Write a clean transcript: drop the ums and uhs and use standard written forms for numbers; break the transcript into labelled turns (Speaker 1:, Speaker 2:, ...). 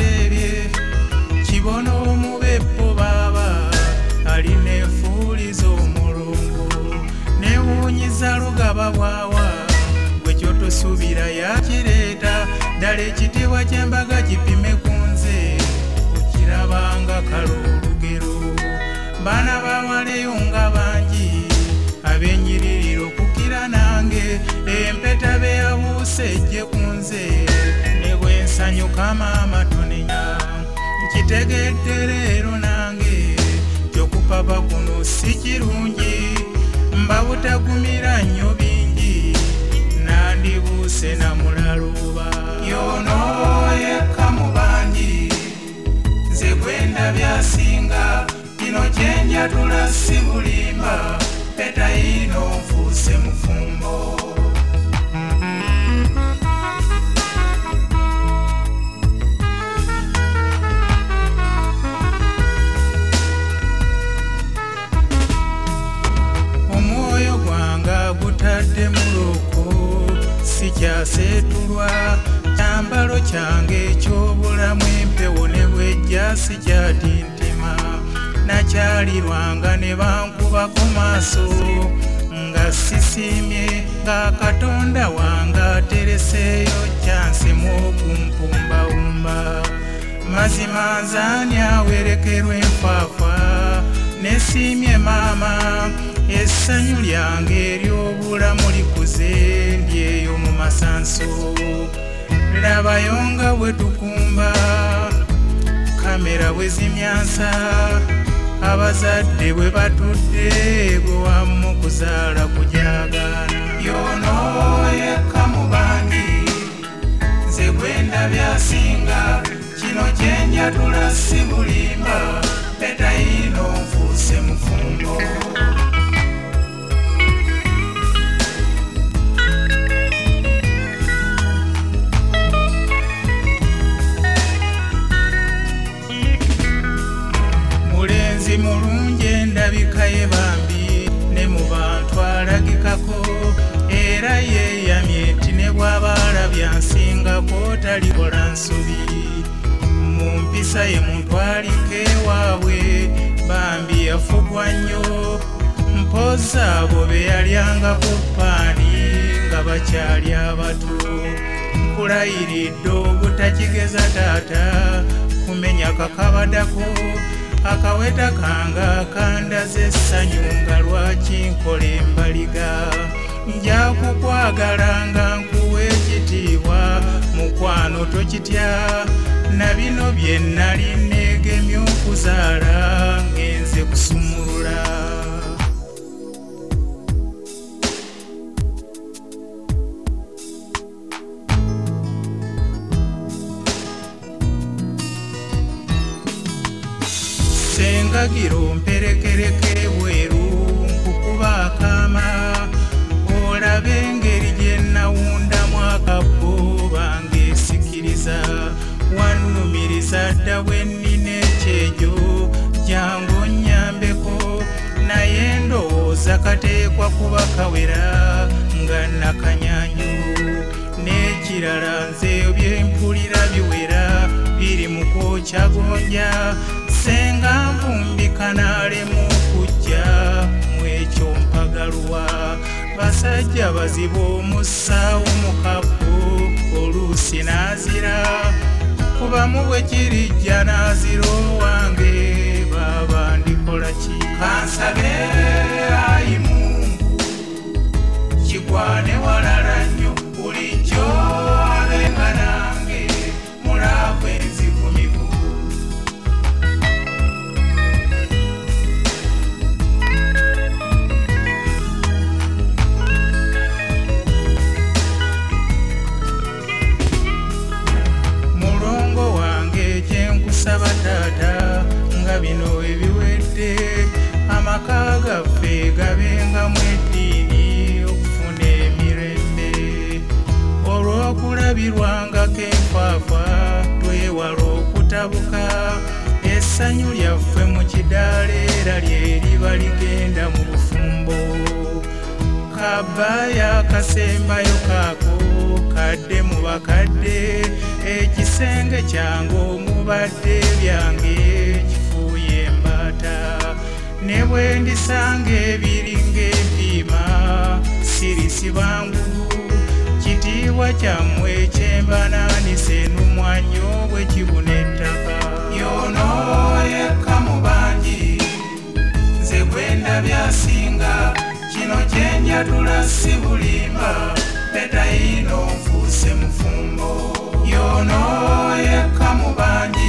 Speaker 1: baseebye kibono omubeppo baaba alina enfuulizo omulungu newuunyiza lugaba bwawa gwe kyotosuubira yakireeta ddala ekitiibwa ky'embaga kipime ku nze okirabanga kale olugero baana bawaleyo nga bangi ab'ennyiriri okukira nange empeta be yabuuse ejje ku nze ne bwe nsanyuka maama tonenya nkitegedde leero nange kyokupapa kuno si kirungi mba butagumira nnyo bingi nandibuuse namulaluba yono yekka mu bangi nze gwenda byasinga kino kyenjatula si bulimba peta ino nfuuse mufumbo omwoyo gwanga gutadde muloko sikyaseetulwa kyambalo kyange ekyobulamu empewo ne bwejja sikyatintima nakyalirwanga ne bankubako maaso nga sisiimye nga katonda wange atereseeyo kyansemu okumpumbawumba mazima nzaani awerekerwa enfaafa nesiimye maama essanyu lyange ery'obulamu likuze ndyeyo mu masanso labayo nga bwe tukumba kamera bwe zimyansa abazadde bwe batudde gwe wamu kuzaala kujaagaana yono yekka mu bangi nze gwenda byasinga kino kyenjatula si bulimba peta ino nfuuse mufumbo mulungi endabika ye bambi ne mu bantu alagikako era yeeyamye nti ne bw'aba alabye ansingako talikola nsobi mu mpisa ye muntu aliko ewaabwe bambi yafugwa nnyo mpoza abo be yalyangako paani nga bakyali abato nkulayiridde obutakigeza taata kumenya kakabadako akaweta kanga kandaze essanyu nga lwaki nkola embaliga nja kukwagalanga nkuwa ekitiibwa mukwano tokitya na bino bye nnali neegemye okuzaala ngenze kusumulula sengagiro mperekereke bweru nkukuba akama olabe engeri gye nawundamu akabbo bangeesikiriza wannumiriza dda bwe nnina ekyejo jangu onnyambeko naye ndowooza kateekwa kuba kawera nga nakanyanyulu n'ekirala nze byempulira biwera biri mu kwokya gonja senga nvumbika naalemu okujja mu ekyo mpagaluwa basajja baziba omussaawo mu kabbo oluusi naazira kubamu bwe kirijja naazira owange baaba ndikola ki kansabe ayi Mungu kigwane walala nnyo bulijjo abenga nange mulaavu enzigumivu nsaba taata nga bino ebiwedde amaka gaffe gabengamu eddiini okufuna emirembe olw'okulabirwangako enfaafa twewala okutabuka essanyu lyaffe mu kidaala era lyeriba ligenda mu bufumbo kabaaya akasembayo kaako kadde mu bakadde ekisenge kyange omuba bikubadde byange kifuuye embaata ne bwe ndisanga ebiringa empiima sirisibangulu kitiibwa kyammwe kyembanaanise n'omwanyo bwe kibuna ettaka yono yekka mu bangi nze gwenda byasinga kino kyenjatula si bulimba petayino nfuuse mufumbo yono yekka mu bangi